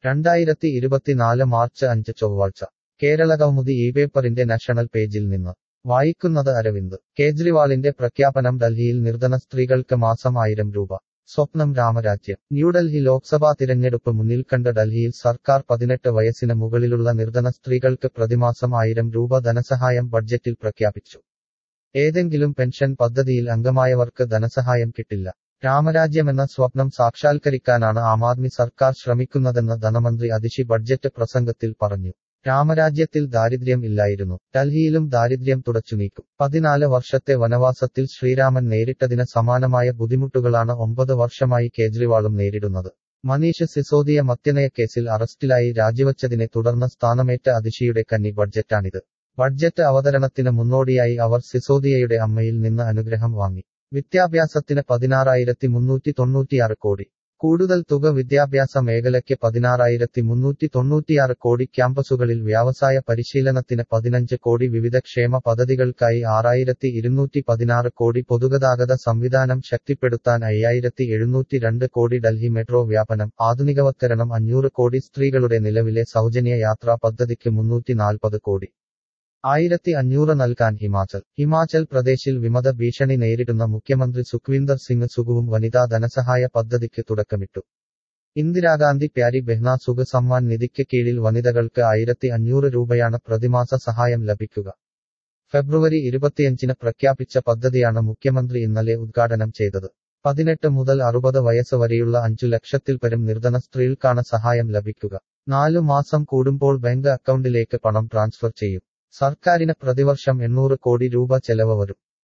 2024 March 5 ചൊവ്വാഴ്ച കേരളകൗമുദി പേപ്പറിന്റെ national പേജിൽ നിന്ന് വായിക്കുന്നത് അരവിന്ദ്. കേജ്രിവാളിന്റെ പ്രഖ്യാപനം ഡൽഹിയിൽ നിർധന സ്ത്രീകൾക്ക് മാസം 1000 രൂപ. സ്വപ്നം രാമരാജ്യം. ന്യൂഡൽഹി ലോക്സഭാ തിരഞ്ഞെടുപ്പ് മുന്നിൽ കണ്ട് ഡൽഹിയിൽ സർക്കാർ 18 വയസ്സിന് മുകളിലുള്ള നിർധന സ്ത്രീകൾക്ക് പ്രതിമാസം 1000 രൂപ ധനസഹായം ബഡ്ജറ്റിൽ പ്രഖ്യാപിച്ചു. ഏതെങ്കിലും പെൻഷൻ പദ്ധതിയിൽ അംഗമായവർക്ക് ധനസഹായം കിട്ടില്ല. രാമരാജ്യമെന്ന സ്വപ്നം സാക്ഷാത്കരിക്കാനാണ് ആം ആദ്മി സർക്കാർ ശ്രമിക്കുന്നതെന്ന് ധനമന്ത്രി അതിഷി ബഡ്ജറ്റ് പ്രസംഗത്തിൽ പറഞ്ഞു. രാമരാജ്യത്തിൽ ദാരിദ്ര്യം ഇല്ലായിരുന്നു. ഡൽഹിയിലും ദാരിദ്ര്യം തുടച്ചുനീക്കും. 14 വർഷത്തെ വനവാസത്തിൽ ശ്രീരാമൻ നേരിട്ടതിന് സമാനമായ ബുദ്ധിമുട്ടുകളാണ് 9 വർഷമായി കേജ്രിവാളും നേരിടുന്നത്. മനീഷ് സിസോദിയ മദ്യനയക്കേസിൽ അറസ്റ്റിലായി രാജിവച്ചതിനെ തുടർന്ന് സ്ഥാനമേറ്റ അതിഷിയുടെ കന്നി ബഡ്ജറ്റാണിത്. ബഡ്ജറ്റ് അവതരണത്തിന് മുന്നോടിയായി അവർ സിസോദിയയുടെ അമ്മയിൽ നിന്ന് അനുഗ്രഹം വാങ്ങി. വിദ്യാഭ്യാസത്തിന് 16,396 കോടി. കൂടുതൽ തുക വിദ്യാഭ്യാസ മേഖലയ്ക്ക് 16,396 കോടി. ക്യാമ്പസുകളിൽ വ്യാവസായ പരിശീലനത്തിന് 15 കോടി. വിവിധ ക്ഷേമ പദ്ധതികൾക്കായി 6,216 കോടി. പൊതുഗതാഗത സംവിധാനം ശക്തിപ്പെടുത്താൻ 5,702 കോടി. ഡൽഹി മെട്രോ വ്യാപനം ആധുനികവത്കരണം 500 കോടി. സ്ത്രീകളുടെ നിലവിലെ സൗജന്യ യാത്രാ പദ്ധതിക്ക് 340 കോടി. 1,500 നൽകാൻ ഹിമാചൽ പ്രദേശിൽ വിമത ഭീഷണി നേരിടുന്ന മുഖ്യമന്ത്രി സുഖ്വീന്ദർ സിംഗ് സുഖുവും വനിതാ ധനസഹായ പദ്ധതിക്ക് തുടക്കമിട്ടു. ഇന്ദിരാഗാന്ധി പ്യാരി ബെഹ്ന സുഖ് സമ്മാൻ നിധിക്ക് കീഴിൽ വനിതകൾക്ക് 1,500 രൂപയാണ് പ്രതിമാസ സഹായം ലഭിക്കുക. ഫെബ്രുവരി 25 പ്രഖ്യാപിച്ച പദ്ധതിയാണ് മുഖ്യമന്ത്രി ഇന്നലെ ഉദ്ഘാടനം ചെയ്തത്. 18 മുതൽ 60 വയസ്സ് വരെയുള്ള 5 ലക്ഷത്തിൽ പരം നിർധന സ്ത്രീകൾക്കാണ് സഹായം ലഭിക്കുക. 4 മാസം കൂടുമ്പോൾ ബാങ്ക് അക്കൗണ്ടിലേക്ക് പണം ട്രാൻസ്ഫർ ചെയ്യും. സർക്കാരിന് പ്രതിവർഷം 800 കോടി രൂപ ചെലവ് വരും.